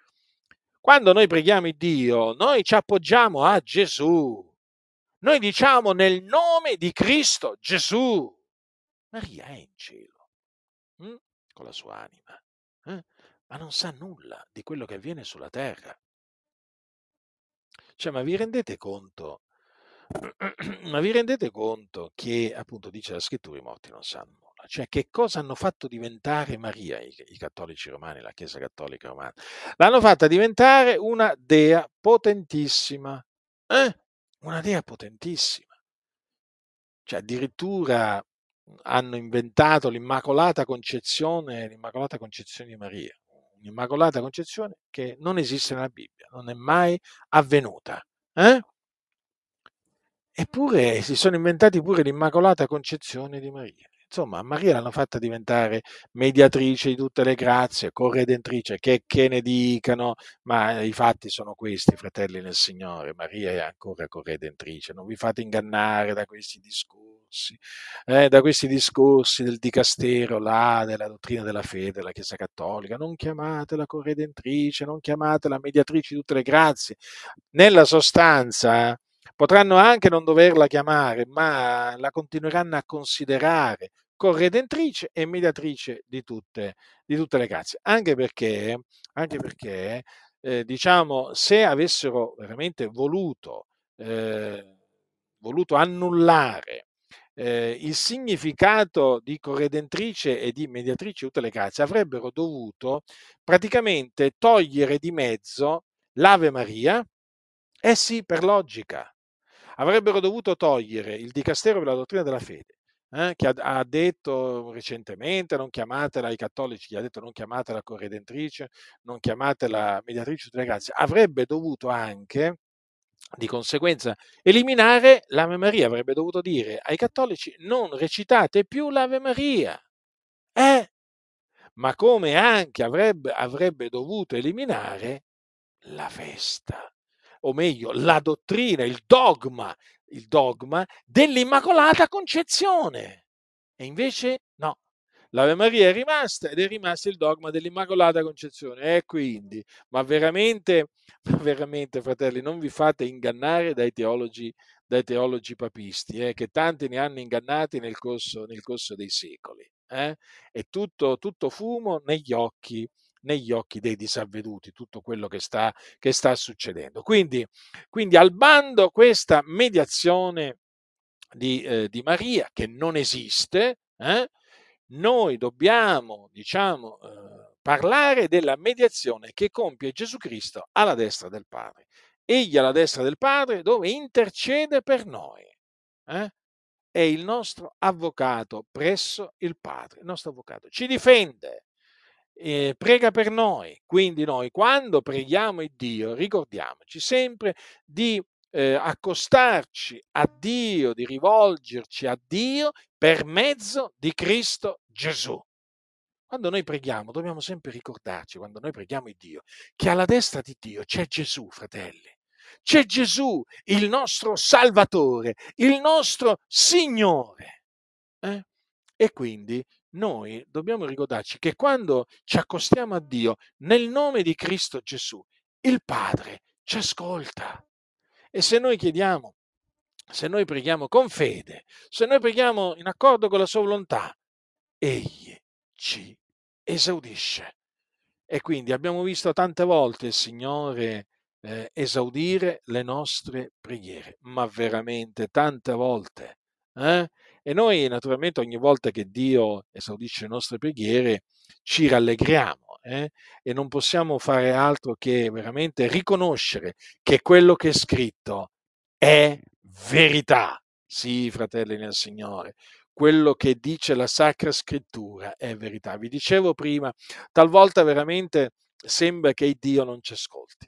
[SPEAKER 1] Quando noi preghiamo il Dio, noi ci appoggiamo a Gesù. Noi diciamo nel nome di Cristo Gesù. Maria è in cielo, hm? Con la sua anima, eh? Ma non sa nulla di quello che avviene sulla terra. Cioè, ma vi rendete conto? Ma vi rendete conto che, appunto, dice la scrittura, i morti non sanno nulla? Cioè, che cosa hanno fatto diventare Maria, i, i cattolici romani, la Chiesa cattolica romana? L'hanno fatta diventare una dea potentissima, eh? Una dea potentissima. Cioè, addirittura hanno inventato l'Immacolata Concezione, l'Immacolata Concezione di Maria, un'Immacolata Concezione che non esiste nella Bibbia, non è mai avvenuta. Eh? Eppure si sono inventati pure l'Immacolata Concezione di Maria. Insomma, Maria l'hanno fatta diventare mediatrice di tutte le grazie, corredentrice, che, che ne dicano, ma i fatti sono questi, fratelli nel Signore. Maria è ancora corredentrice, non vi fate ingannare da questi discorsi, eh, da questi discorsi del dicastero là, della dottrina della fede, della Chiesa Cattolica. Non chiamatela corredentrice, non chiamatela mediatrice di tutte le grazie. Nella sostanza potranno anche non doverla chiamare, ma la continueranno a considerare corredentrice e mediatrice di tutte, di tutte le grazie. Anche perché, anche perché eh, diciamo, se avessero veramente voluto, eh, voluto annullare eh, il significato di corredentrice e di mediatrice di tutte le grazie, avrebbero dovuto praticamente togliere di mezzo l'Ave Maria. Eh sì, per logica. Avrebbero dovuto togliere il Dicastero per la dottrina della fede, eh, che ha, ha detto recentemente, non chiamatela, ai cattolici gli ha detto non chiamatela corredentrice, non chiamatela mediatrice delle grazie. Avrebbe dovuto anche, di conseguenza, eliminare l'Ave Maria, avrebbe dovuto dire ai cattolici non recitate più l'Ave Maria. Eh? ma come anche avrebbe, avrebbe dovuto eliminare la festa, o meglio, la dottrina, il dogma, il dogma dell'Immacolata Concezione. E invece no, l'Ave Maria è rimasta ed è rimasto il dogma dell'Immacolata Concezione. E quindi, ma veramente, ma veramente, fratelli, non vi fate ingannare dai teologi, dai teologi papisti, eh, che tanti ne hanno ingannati nel corso, nel corso dei secoli. Eh? È tutto, tutto fumo negli occhi, negli occhi dei disavveduti, tutto quello che sta, che sta succedendo. Quindi, quindi al bando questa mediazione di, eh, di Maria, che non esiste, eh? Noi dobbiamo, diciamo, eh, parlare della mediazione che compie Gesù Cristo alla destra del Padre. Egli alla destra del Padre dove intercede per noi. Eh? È il nostro avvocato presso il Padre. Il nostro avvocato ci difende, eh, prega per noi. Quindi noi quando preghiamo il Dio ricordiamoci sempre di eh, accostarci a Dio, di rivolgerci a Dio per mezzo di Cristo Gesù. Quando noi preghiamo dobbiamo sempre ricordarci, quando noi preghiamo il Dio, che alla destra di Dio c'è Gesù, fratelli. C'è Gesù, il nostro Salvatore, il nostro Signore. Eh? E quindi noi dobbiamo ricordarci che quando ci accostiamo a Dio nel nome di Cristo Gesù, il Padre ci ascolta. E se noi chiediamo, se noi preghiamo con fede, se noi preghiamo in accordo con la sua volontà, Egli ci esaudisce. E quindi abbiamo visto tante volte il Signore eh, esaudire le nostre preghiere, ma veramente tante volte. Eh? E noi naturalmente ogni volta che Dio esaudisce le nostre preghiere ci rallegriamo eh? E non possiamo fare altro che veramente riconoscere che quello che è scritto è verità. Sì, fratelli nel Signore, quello che dice la Sacra Scrittura è verità. Vi dicevo prima, talvolta veramente sembra che Dio non ci ascolti.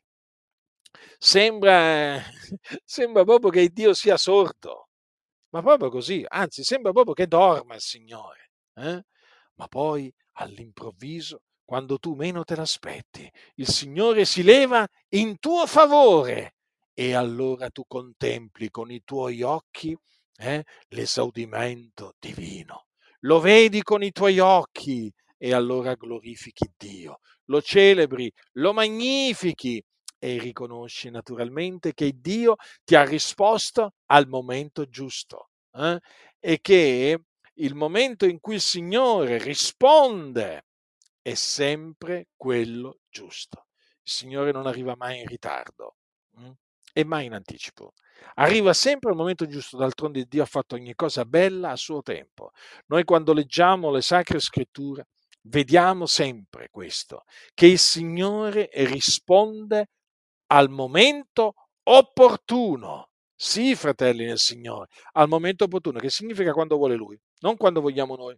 [SPEAKER 1] Sembra, sembra proprio che Dio sia sordo, ma proprio così, anzi sembra proprio che dorma il Signore. Eh? Ma poi all'improvviso, quando tu meno te l'aspetti, il Signore si leva in tuo favore e allora tu contempli con i tuoi occhi eh, l'esaudimento divino. Lo vedi con i tuoi occhi e allora glorifichi Dio, lo celebri, lo magnifichi e riconosci naturalmente che Dio ti ha risposto al momento giusto eh? E che il momento in cui il Signore risponde è sempre quello giusto. Il Signore non arriva mai in ritardo mh? E mai in anticipo. Arriva sempre al momento giusto, d'altronde Dio ha fatto ogni cosa bella a suo tempo. Noi quando leggiamo le Sacre Scritture vediamo sempre questo, che il Signore risponde al momento opportuno. Sì, fratelli nel Signore, al momento opportuno, che significa quando vuole Lui, non quando vogliamo noi.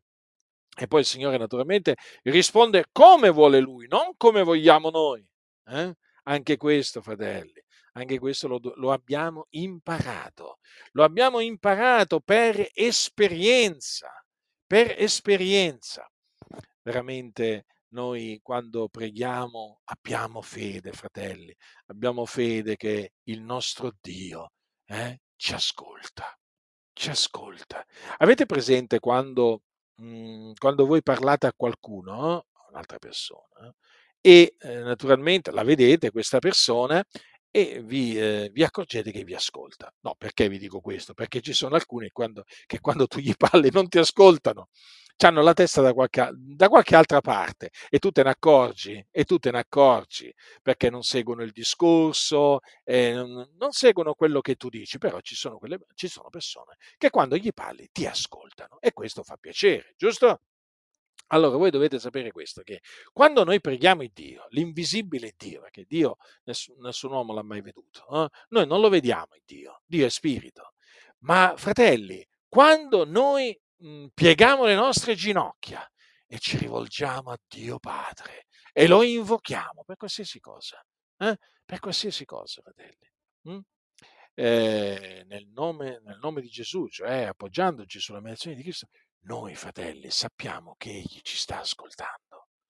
[SPEAKER 1] E poi il Signore naturalmente risponde come vuole Lui, non come vogliamo noi. Eh? Anche questo, fratelli, anche questo lo, lo abbiamo imparato. Lo abbiamo imparato per esperienza, per esperienza. Veramente noi quando preghiamo abbiamo fede, fratelli, abbiamo fede che il nostro Dio eh, ci ascolta, ci ascolta. Avete presente quando, mh, quando voi parlate a qualcuno, a un'altra persona, e eh, naturalmente la vedete questa persona e vi, eh, vi accorgete che vi ascolta. No, perché vi dico questo? Perché ci sono alcuni quando, che quando tu gli parli non ti ascoltano, hanno la testa da qualche, da qualche altra parte e tu te ne accorgi, e tu te ne accorgi perché non seguono il discorso, eh, non, non seguono quello che tu dici, però ci sono, quelle, ci sono persone che quando gli parli ti ascoltano e questo fa piacere, giusto? Allora voi dovete sapere questo, che quando noi preghiamo il Dio, l'invisibile Dio, perché Dio nessun, nessun uomo l'ha mai veduto, eh? Noi non lo vediamo il Dio, Dio è spirito, ma fratelli, quando noi mh, pieghiamo le nostre ginocchia e ci rivolgiamo a Dio Padre e lo invochiamo per qualsiasi cosa, eh? Per qualsiasi cosa, fratelli. mh? Eh, nel, nome, nel nome di Gesù, cioè appoggiandoci sulla mediazione di Cristo, noi fratelli sappiamo che Egli ci sta ascoltando.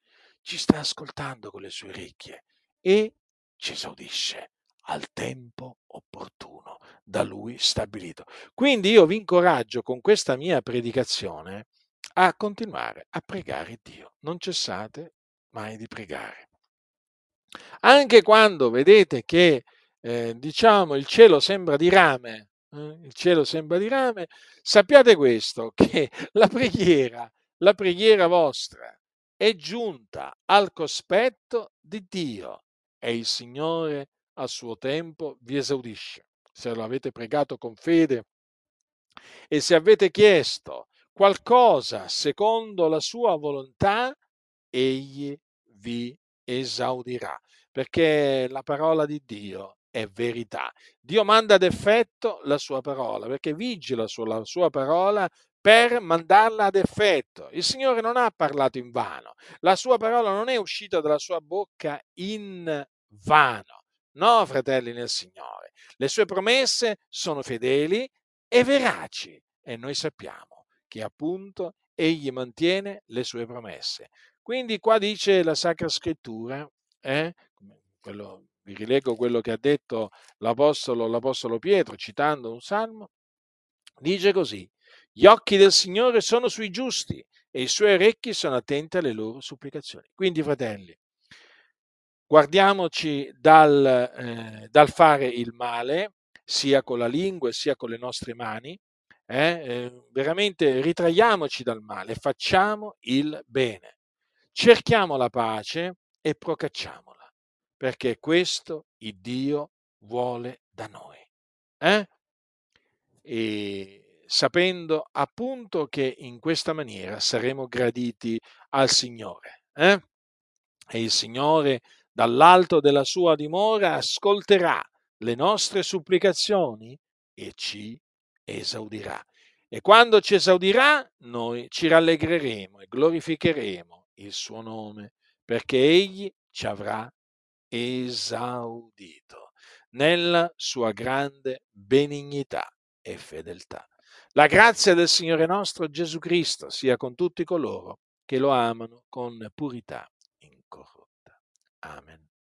[SPEAKER 1] ci sta ascoltando con le sue orecchie e ci esaudisce al tempo opportuno da lui stabilito. Quindi io vi incoraggio con questa mia predicazione a continuare a pregare Dio. Non cessate mai di pregare. Anche quando vedete che, eh, diciamo, il cielo sembra di rame, eh, il cielo sembra di rame, sappiate questo, che la preghiera, la preghiera vostra è giunta al cospetto di Dio e il Signore a suo tempo vi esaudisce. Se lo avete pregato con fede e se avete chiesto qualcosa secondo la sua volontà, egli vi esaudirà, perché la parola di Dio è verità. Dio manda ad effetto la sua parola, perché vigila sulla sua parola per mandarla ad effetto. Il Signore non ha parlato in vano, la sua parola non è uscita dalla sua bocca in vano. No, fratelli nel Signore, le sue promesse sono fedeli e veraci e noi sappiamo che appunto egli mantiene le sue promesse. Quindi qua dice la Sacra Scrittura, eh, quello, vi rilego quello che ha detto l'Apostolo, l'Apostolo Pietro, citando un salmo, dice così: gli occhi del Signore sono sui giusti e i suoi orecchi sono attenti alle loro supplicazioni. Quindi, fratelli, guardiamoci dal, eh, dal fare il male, sia con la lingua sia con le nostre mani, eh, eh, veramente ritraiamoci dal male, facciamo il bene, cerchiamo la pace e procacciamola, perché questo il Dio vuole da noi. Eh? E sapendo appunto che in questa maniera saremo graditi al Signore. Eh? E il Signore dall'alto della sua dimora ascolterà le nostre supplicazioni e ci esaudirà. E quando ci esaudirà, noi ci rallegreremo e glorificheremo il suo nome, perché egli ci avrà esaudito nella sua grande benignità e fedeltà. La grazia del Signore nostro Gesù Cristo sia con tutti coloro che lo amano con purità incorrotta. Amen.